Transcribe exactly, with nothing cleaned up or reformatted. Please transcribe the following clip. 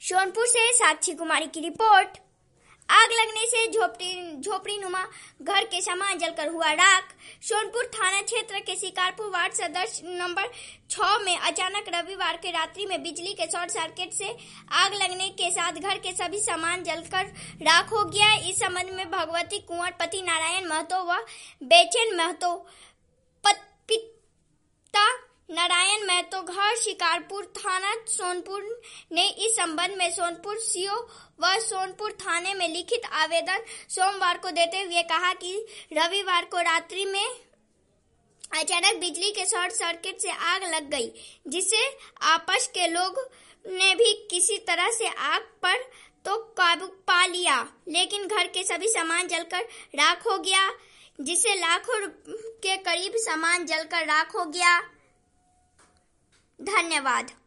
सोनपुर से साक्षी कुमारी की रिपोर्ट। आग लगने से झोपड़ी झोपड़ी नुमा घर के सामान जलकर हुआ राख। सोनपुर थाना क्षेत्र के शिकारपुर वार्ड सदस्य नंबर छह में अचानक रविवार के रात्रि में बिजली के शॉर्ट सर्किट से आग लगने के साथ घर के सभी सामान जलकर राख हो गया। इस संबंध में भगवती कुंवर पति नारायण महतो व बेचैन महतो पिता नारायण महतो घर शिकारपुर थाना सोनपुर ने इस संबंध में सोनपुर सीओ व सोनपुर थाने में लिखित आवेदन सोमवार को देते हुए कहा कि रविवार को रात्रि में अचानक बिजली के शॉर्ट सर्किट से आग लग गई, जिससे आपस के लोग ने भी किसी तरह से आग पर तो काबू पा लिया, लेकिन घर के सभी सामान जलकर राख हो गया, जिससे लाखों के करीब सामान जलकर राख हो गया। धन्यवाद।